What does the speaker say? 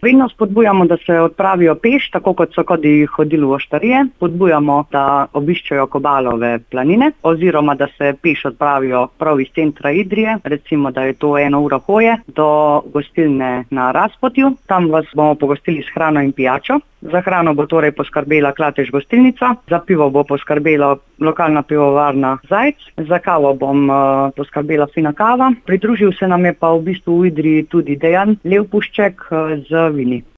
Vedno spodbujamo, da se odpravijo peš, tako kot so hodili v Oštarije. Spodbujamo, da obiščejo Kobalove planine oziroma da se peš odpravijo prav iz centra Idrije. Recimo, da je to 1 ura hoje do gostilne na Razpotju. Tam vas bomo pogostili s hrano in pijačo. Za hrano bo torej poskrbela Klatež gostilnica, za pivo bo poskrbela lokalna pivovarna Zajc, za kavo bom poskrbela Fina kava. Pridružil se nam je pa v bistvu v Idriji tudi Dejan Levpušček z vini.